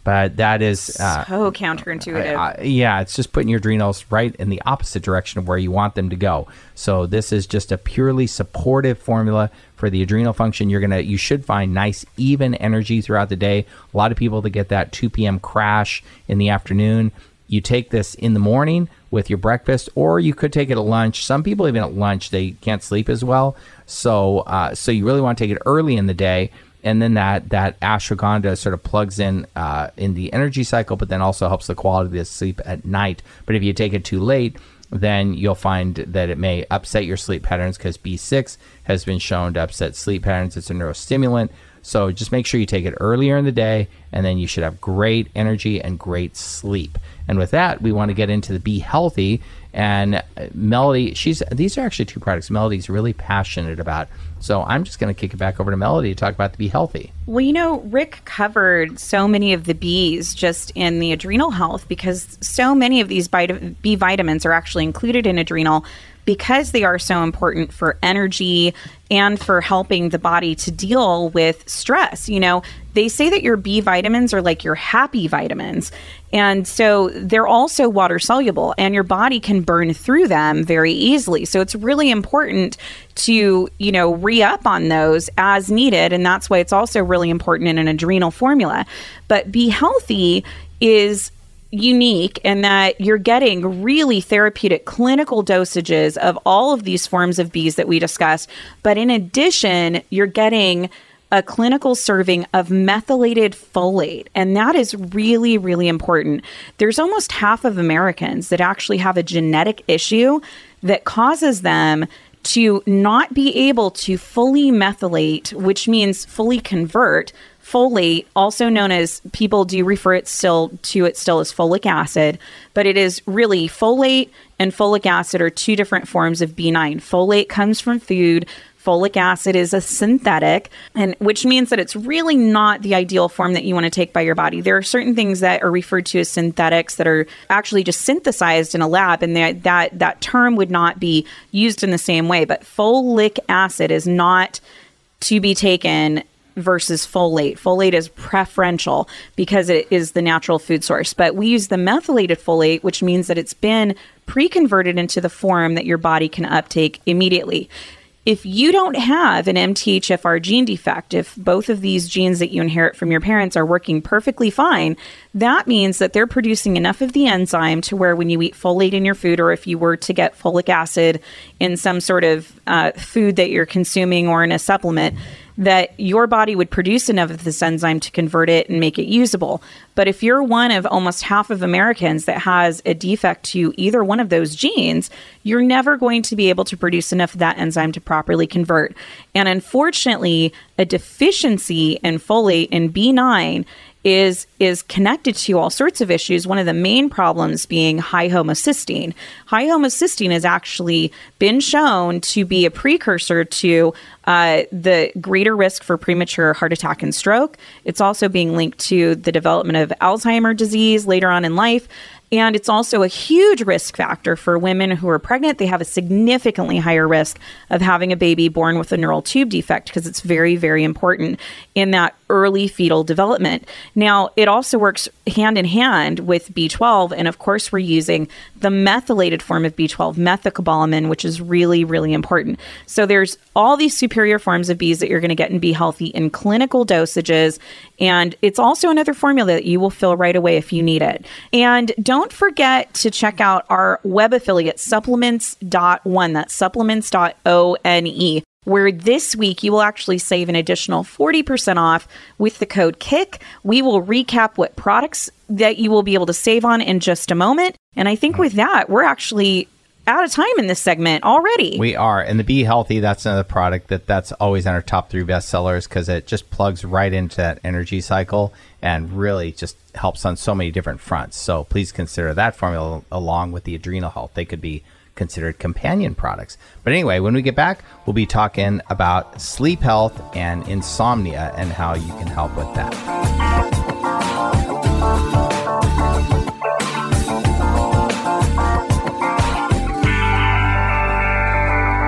But that is uh, so counterintuitive. Uh, yeah, it's just putting your adrenals right in the opposite direction of where you want them to go. So this is just a purely supportive formula for the adrenal function. You're gonna, you should find nice, even energy throughout the day. A lot of people that get that two p.m. crash in the afternoon. You take this in the morning with your breakfast, or you could take it at lunch. Some people even at lunch they can't sleep as well. So, uh, so you really want to take it early in the day. And then that that ashwagandha sort of plugs in uh, in the energy cycle, but then also helps the quality of the sleep at night. But if you take it too late, then you'll find that it may upset your sleep patterns, because B six has been shown to upset sleep patterns. It's a neurostimulant. So just make sure you take it earlier in the day, and then you should have great energy and great sleep. And with that, we want to get into the Be Healthy. And Melody, she's these are actually two products Melody's really passionate about. So I'm just going to kick it back over to Melody to talk about the Be Healthy. Well, you know, Rick covered so many of the B's just in the adrenal health, because so many of these B vitamins are actually included in adrenal because they are so important for energy and for helping the body to deal with stress. You know, they say that your B vitamins are like your happy vitamins. And so they're also water soluble, and your body can burn through them very easily. So it's really important to, you know, re-up on those as needed. And that's why it's also really important in an adrenal formula. But Be Healthy is unique in that you're getting really therapeutic clinical dosages of all of these forms of B's that we discussed. But in addition, you're getting a clinical serving of methylated folate. And that is really, really important. There's almost half of Americans that actually have a genetic issue that causes them to not be able to fully methylate, which means fully convert folate, also known as, people do refer it still to it still as folic acid, but it is really folate and folic acid are two different forms of B nine. Folate comes from food. Folic acid is a synthetic, and which means that it's really not the ideal form that you want to take by your body. There are certain things that are referred to as synthetics that are actually just synthesized in a lab, and that that, that term would not be used in the same way. But folic acid is not to be taken versus folate. Folate is preferential because it is the natural food source. But we use the methylated folate, which means that it's been pre-converted into the form that your body can uptake immediately. If you don't have an M T H F R gene defect, if both of these genes that you inherit from your parents are working perfectly fine, that means that they're producing enough of the enzyme to where when you eat folate in your food, or if you were to get folic acid in some sort of uh, food that you're consuming or in a supplement, that your body would produce enough of this enzyme to convert it and make it usable. But if you're one of almost half of Americans that has a defect to either one of those genes, you're never going to be able to produce enough of that enzyme to properly convert. And unfortunately, a deficiency in folate in B nine is is connected to all sorts of issues. One of the main problems being high homocysteine. High homocysteine has actually been shown to be a precursor to uh, the greater risk for premature heart attack and stroke. It's also being linked to the development of Alzheimer's disease later on in life. And it's also a huge risk factor for women who are pregnant. They have a significantly higher risk of having a baby born with a neural tube defect because it's very, very important in that early fetal development. Now, it also works hand in hand with B twelve. And of course, we're using the methylated form of B twelve, methylcobalamin, which is really, really important. So there's all these superior forms of B's that you're going to get in Be Healthy in clinical dosages. And it's also another formula that you will fill right away if you need it. And don't forget to check out our web affiliate, supplements dot one. That's supplements dot one, where this week you will actually save an additional forty percent off with the code KICK. We will recap what products that you will be able to save on in just a moment. And I think with that, we're actually out of time in this segment already. We are. And the Be Healthy, that's another product that that's always on our top three bestsellers because it just plugs right into that energy cycle and really just helps on so many different fronts. So please consider that formula along with the adrenal health. They could be considered companion products. But anyway, when we get back, we'll be talking about sleep health and insomnia and how you can help with that.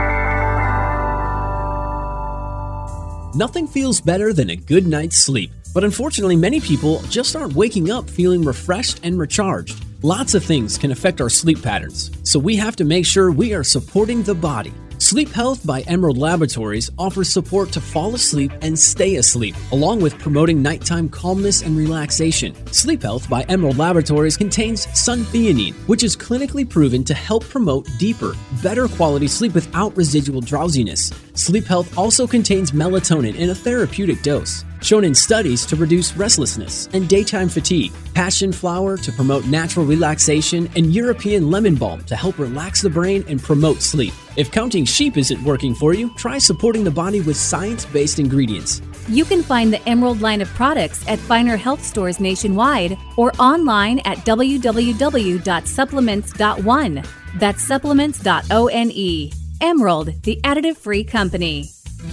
Nothing feels better than a good night's sleep, But unfortunately, many people just aren't waking up feeling refreshed and recharged. Lots of things can affect our sleep patterns, so we have to make sure we are supporting the body. Sleep Health by Emerald Laboratories offers support to fall asleep and stay asleep, along with promoting nighttime calmness and relaxation. Sleep Health by Emerald Laboratories contains suntheanine, which is clinically proven to help promote deeper, better quality sleep without residual drowsiness. Sleep Health also contains melatonin in a therapeutic dose, shown in studies to reduce restlessness and daytime fatigue, passion flower to promote natural relaxation, and European lemon balm to help relax the brain and promote sleep. If counting sheep isn't working for you, try supporting the body with science-based ingredients. You can find the Emerald line of products at finer health stores nationwide or online at w w w dot supplements dot one. That's supplements dot one. Emerald, the additive-free company.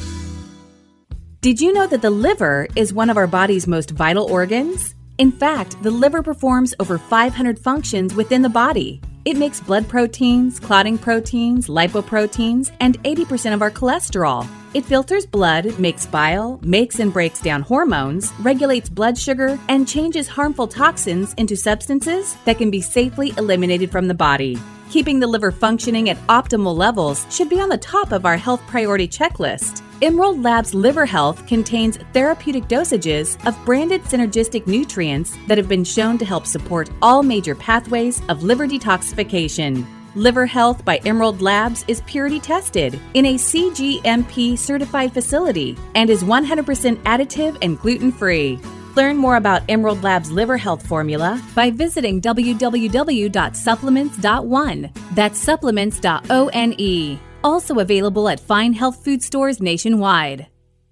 Did you know that the liver is one of our body's most vital organs? In fact, the liver performs over five hundred functions within the body. It makes blood proteins, clotting proteins, lipoproteins, and eighty percent of our cholesterol. It filters blood, makes bile, makes and breaks down hormones, regulates blood sugar, and changes harmful toxins into substances that can be safely eliminated from the body. Keeping the liver functioning at optimal levels should be on the top of our health priority checklist. Emerald Labs Liver Health contains therapeutic dosages of branded synergistic nutrients that have been shown to help support all major pathways of liver detoxification. Liver Health by Emerald Labs is purity tested in a C G M P certified facility and is one hundred percent additive and gluten-free. Learn more about Emerald Labs Liver Health Formula by visiting w w w dot supplements dot one. That's supplements dot one. Also available at fine health food stores nationwide.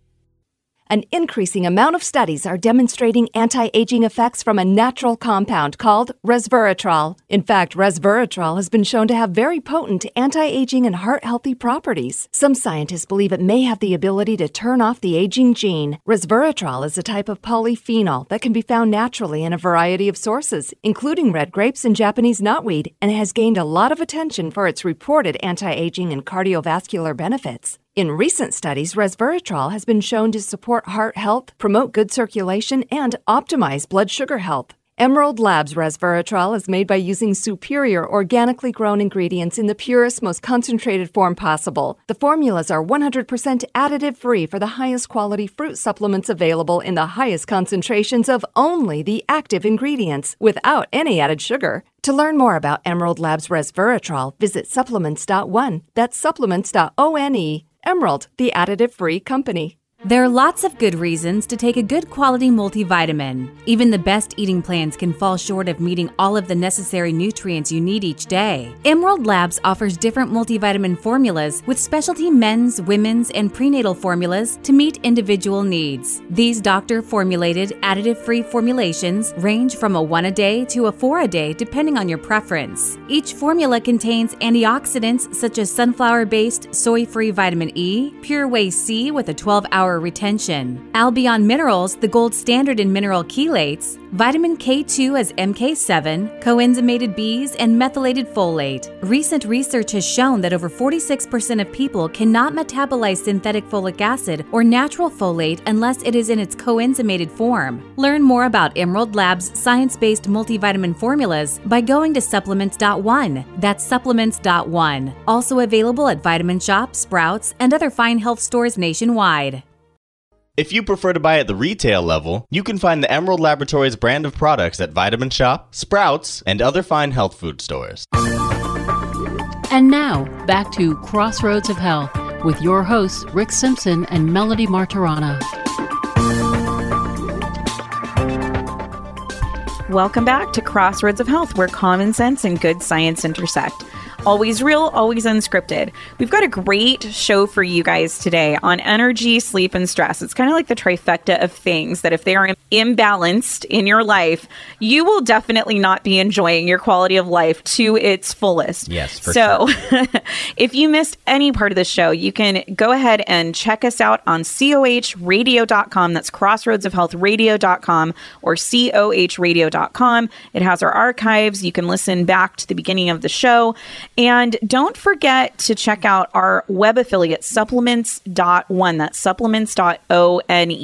An increasing amount of studies are demonstrating anti-aging effects from a natural compound called resveratrol. In fact, resveratrol has been shown to have very potent anti-aging and heart-healthy properties. Some scientists believe it may have the ability to turn off the aging gene. Resveratrol is a type of polyphenol that can be found naturally in a variety of sources, including red grapes and Japanese knotweed, and has gained a lot of attention for its reported anti-aging and cardiovascular benefits. In recent studies, resveratrol has been shown to support heart health, promote good circulation, and optimize blood sugar health. Emerald Labs resveratrol is made by using superior organically grown ingredients in the purest, most concentrated form possible. The formulas are one hundred percent additive-free for the highest quality fruit supplements available in the highest concentrations of only the active ingredients, without any added sugar. To learn more about Emerald Labs resveratrol, visit supplements dot one. That's supplements dot one. Emerald, the additive-free company. There are lots of good reasons to take a good quality multivitamin. Even the best eating plans can fall short of meeting all of the necessary nutrients you need each day. Emerald Labs offers different multivitamin formulas with specialty men's, women's, and prenatal formulas to meet individual needs. These doctor-formulated, additive-free formulations range from a one-a-day to a four-a-day depending on your preference. Each formula contains antioxidants such as sunflower-based soy-free vitamin E, Pure Whey C with a twelve-hour retention, Albion Minerals, the gold standard in mineral chelates, vitamin K two as M K seven, coenzymated Bs, and methylated folate. Recent research has shown that over forty-six percent of people cannot metabolize synthetic folic acid or natural folate unless it is in its coenzymated form. Learn more about Emerald Labs' science-based multivitamin formulas by going to supplements dot one. That's supplements dot one. Also available at Vitamin Shoppe, Sprouts, and other fine health stores nationwide. If you prefer to buy at the retail level, you can find the Emerald Laboratories brand of products at Vitamin Shoppe, Sprouts, and other fine health food stores. And now, back to Crossroads of Health with your hosts, Rick Simpson and Melody Martirana. Welcome back to Crossroads of Health, where common sense and good science intersect. Always real, always unscripted. We've got a great show for you guys today on energy, sleep, and stress. It's kind of like the trifecta of things that if they are imbalanced in your life, you will definitely not be enjoying your quality of life to its fullest. Yes, for so, sure. if you missed any part of the show, you can go ahead and check us out on C O H radio dot com. That's crossroads of health radio dot com or C O H radio dot com. It has our archives. You can listen back to the beginning of the show. And don't forget to check out our web affiliate, supplements dot one. That's supplements dot one.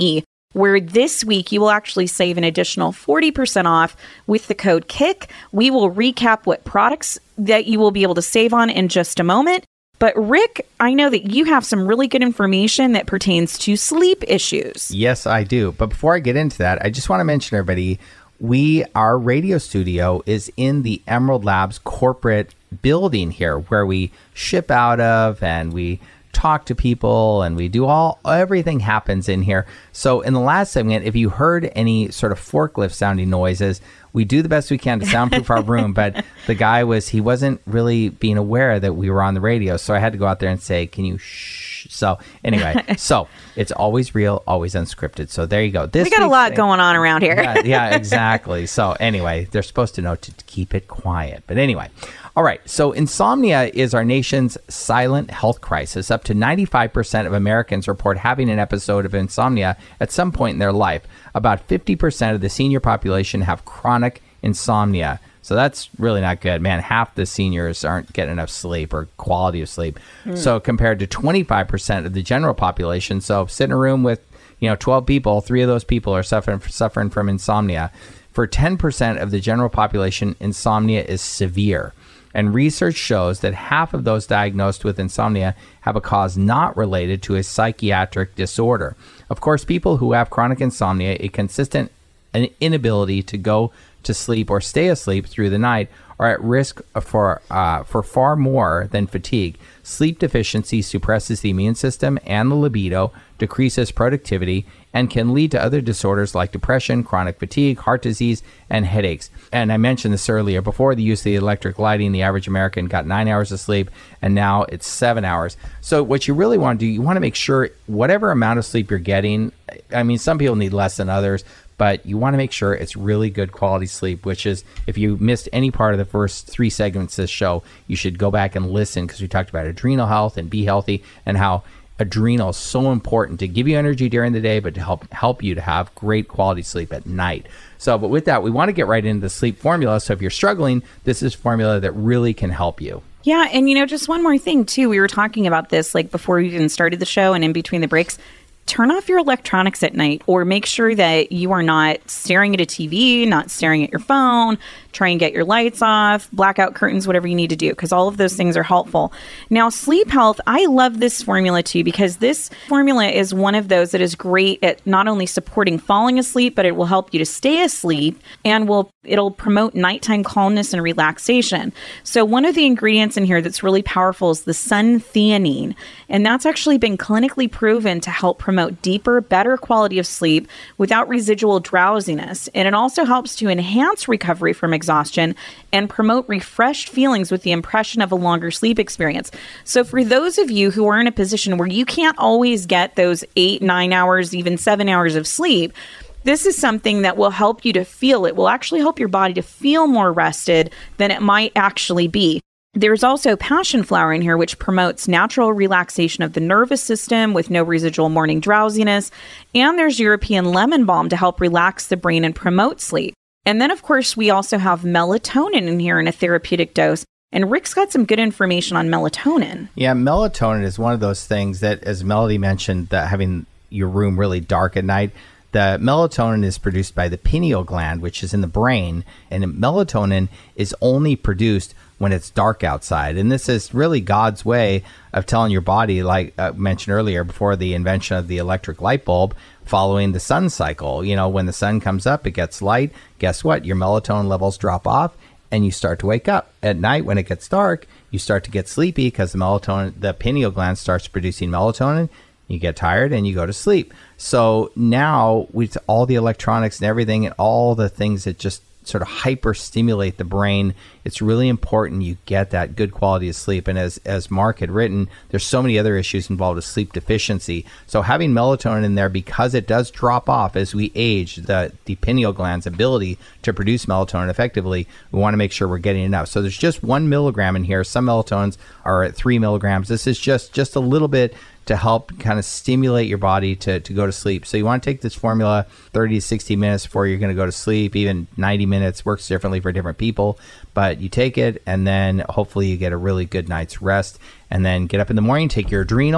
where this week you will actually save an additional forty percent off with the code KICK. We will recap what products that you will be able to save on in just a moment. But Rick, I know that you have some really good information that pertains to sleep issues. Yes, I do. But before I get into that, I just want to mention, everybody, we, our radio studio is in the Emerald Labs corporate building here, where we ship out of and we talk to people and we do all, everything happens in here. So in the last segment, if you heard any sort of forklift sounding noises, we do the best we can to soundproof our room, but the guy was, he wasn't really being aware that we were on the radio. So I had to go out there and say, can you shh? So anyway, so it's always real, always unscripted. So there you go. This we got a lot thing, going on around here. yeah, yeah, exactly. So anyway, they're supposed to know to keep it quiet. But anyway, all right. So insomnia is our nation's silent health crisis. Up to ninety-five percent of Americans report having an episode of insomnia at some point in their life. About fifty percent of the senior population have chronic insomnia. So that's really not good. Man, half the seniors aren't getting enough sleep or quality of sleep. Mm. So compared to twenty-five percent of the general population. So sit in a room with, you know, twelve people, three of those people are suffering suffering from insomnia. For ten percent of the general population, insomnia is severe. And research shows that half of those diagnosed with insomnia have a cause not related to a psychiatric disorder. Of course, people who have chronic insomnia, a consistent inability to go to sleep or stay asleep through the night, are at risk for uh, for far more than fatigue. Sleep deficiency suppresses the immune system and the libido, decreases productivity, and can lead to other disorders like depression, chronic fatigue, heart disease, and headaches. And I mentioned this earlier. Before the use of the electric lighting, the average American got nine hours of sleep, and now it's seven hours. So what you really want to do, you want to make sure whatever amount of sleep you're getting, I mean, some people need less than others, but you want to make sure it's really good quality sleep, which is, if you missed any part of the first three segments of this show, you should go back and listen, because we talked about adrenal health and be healthy, and how adrenal is so important to give you energy during the day, but to help help you to have great quality sleep at night. So, but with that, we want to get right into the sleep formula. So if you're struggling, this is formula that really can help you. Yeah, and you know, just one more thing too. We were talking about this like before we even started the show and in between the breaks. Turn off your electronics at night, or make sure that you are not staring at a T V, not staring at your phone. Try and get your lights off, blackout curtains, whatever you need to do, because all of those things are helpful. Now, Sleep Health, I love this formula too, because this formula is one of those that is great at not only supporting falling asleep, but it will help you to stay asleep, and will it'll promote nighttime calmness and relaxation. So one of the ingredients in here that's really powerful is the sun-theanine, and that's actually been clinically proven to help promote deeper, better quality of sleep without residual drowsiness. And it also helps to enhance recovery from exhaustion and promote refreshed feelings with the impression of a longer sleep experience. So for those of you who are in a position where you can't always get those eight, nine hours, even seven hours of sleep, this is something that will help you to feel, it will actually help your body to feel more rested than it might actually be. There's also passion flower in here, which promotes natural relaxation of the nervous system with no residual morning drowsiness. And there's European lemon balm to help relax the brain and promote sleep. And then, of course, we also have melatonin in here in a therapeutic dose. And Rick's got some good information on melatonin. Yeah, melatonin is one of those things that, as Melody mentioned, that having your room really dark at night, the melatonin is produced by the pineal gland, which is in the brain. And melatonin is only produced when it's dark outside. And this is really God's way of telling your body, like I mentioned earlier, before the invention of the electric light bulb, following the sun cycle. You know, when the sun comes up, it gets light. Guess what? Your melatonin levels drop off and you start to wake up. At night, when it gets dark, you start to get sleepy because the melatonin, the pineal gland starts producing melatonin. You get tired and you go to sleep. So now with all the electronics and everything and all the things that just sort of hyper stimulate the brain, it's really important you get that good quality of sleep. And as as Mark had written, there's so many other issues involved with sleep deficiency. So having melatonin in there, because it does drop off as we age, the, the pineal gland's ability to produce melatonin effectively, we want to make sure we're getting enough. So there's just one milligram in here. Some melatonins are at three milligrams. This is just, just a little bit to help kind of stimulate your body to, to go to sleep. So you want to take this formula thirty to sixty minutes before you're going to go to sleep. Even ninety minutes works differently for different people. But you take it, and then hopefully you get a really good night's rest. And then get up in the morning, take your adrenal,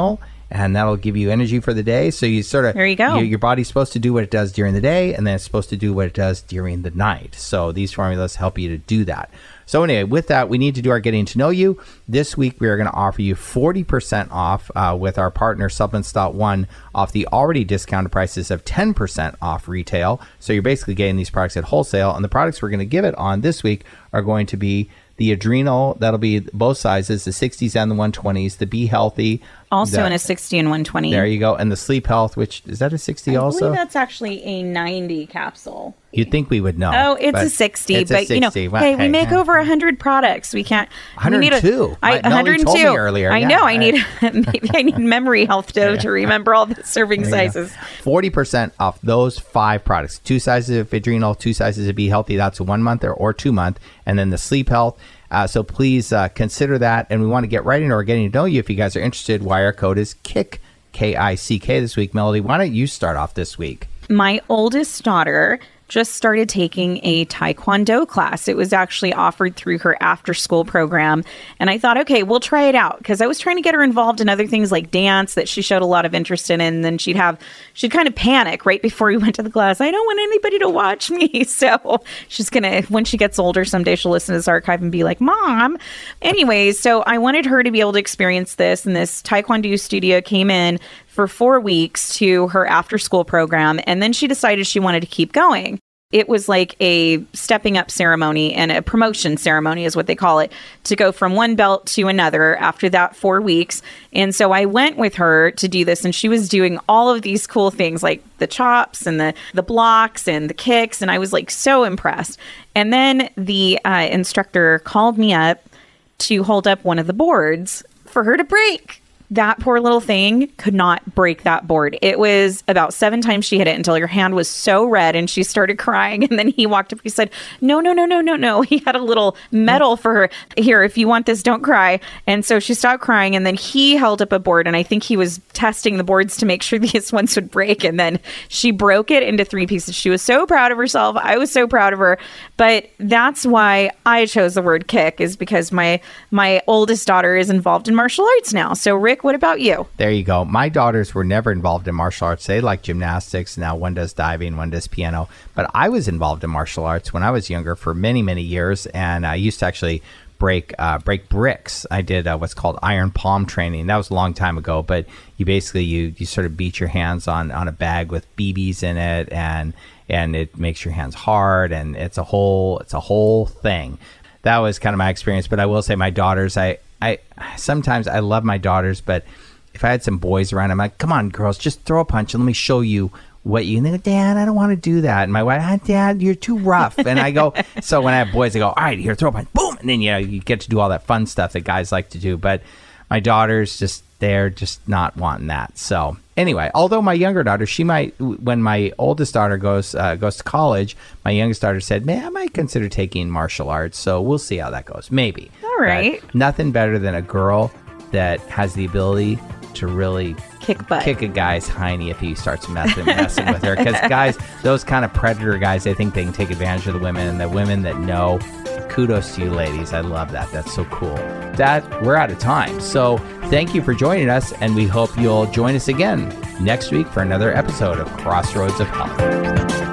and that'll give you energy for the day. So you sort of, there you go. You, your body's supposed to do what it does during the day, and then it's supposed to do what it does during the night. So these formulas help you to do that. So anyway, with that, we need to do our getting to know you. This week, we are going to offer you forty percent off uh, with our partner Supplements dot one off the already discounted prices of ten percent off retail. So you're basically getting these products at wholesale. And the products we're going to give it on this week are going to be the Adrenal, that'll be both sizes, the sixties and the one twenties, the Be Healthy. Also the, in a sixty and one twenty. There you go. And the Sleep Health, which, is that a sixty I also? I believe that's actually a ninety capsule. You'd think we would know. Oh, it's a sixty. It's but, a sixty. you know, Well, hey, hey, we make hey. over one hundred products. We can't. one hundred two. We need a, I, My- Melanie one hundred two. told me earlier. I Yeah, know. I I- need, maybe I need memory health to, to remember all the serving sizes. forty percent off those five products. Two sizes of Adrenal, two sizes of Be Healthy. That's a one month or, or two month. And then the Sleep Health. Uh, so please uh, consider that. And we want to get right into our getting to know you. If you guys are interested, why our code is KICK, K I C K this week. Melody, why don't you start off this week? My oldest daughter just started taking a Taekwondo class. It was actually offered through her after school program. And I thought, okay, we'll try it out. Because I was trying to get her involved in other things like dance that she showed a lot of interest in. And then she'd have, she'd kind of panic right before we went to the class. I don't want anybody to watch me. So she's going to, when she gets older, someday she'll listen to this archive and be like, Mom. Anyways, so I wanted her to be able to experience this. And this Taekwondo studio came in for four weeks to her after school program. And then she decided she wanted to keep going. It was like a stepping up ceremony and a promotion ceremony is what they call it, to go from one belt to another after that four weeks. And so I went with her to do this, and she was doing all of these cool things like the chops and the, the blocks and the kicks. And I was like so impressed. And then the uh, instructor called me up to hold up one of the boards for her to break. That poor little thing could not break that board. It was about seven times she hit it until her hand was so red and she started crying. And then he walked up, he said, no, no, no, no, no, no. He had a little medal for her. Here, if you want this, don't cry. And so she stopped crying. And then he held up a board. And I think he was testing the boards to make sure these ones would break. And then she broke it into three pieces. She was so proud of herself. I was so proud of her. But that's why I chose the word kick, is because my my oldest daughter is involved in martial arts now. So Rick, what about you? There you go. My daughters were never involved in martial arts. They like gymnastics. Now one does diving, one does piano. But I was involved in martial arts when I was younger for many, many years. And I used to actually break uh, break bricks. I did uh, what's called iron palm training. That was a long time ago. But you basically, you you sort of beat your hands on, on a bag with B Bs in it. And and it makes your hands hard. And it's a whole, it's a whole thing. That was kind of my experience. But I will say my daughters, I, I sometimes I love my daughters, but if I had some boys around, I'm like, come on, girls, just throw a punch and let me show you what you. And they go, Dad, I don't want to do that. And my wife, ah, Dad, you're too rough. And I go, so when I have boys, I go, all right, here, throw a punch, boom. And then, you know, you get to do all that fun stuff that guys like to do. But my daughters, just, they're just not wanting that. So anyway, although my younger daughter, she might, when my oldest daughter goes uh, goes to college, my youngest daughter said, man, I might consider taking martial arts. So we'll see how that goes. Maybe. All right. But nothing better than a girl that has the ability to really kick butt, kick a guy's hiney if he starts messing messing with her. Because guys, those kind of predator guys, they think they can take advantage of the women, and the women that know, kudos to you ladies. I love that. That's so cool. Dad, we're out of time. So thank you for joining us, and we hope you'll join us again next week for another episode of Crossroads of Health.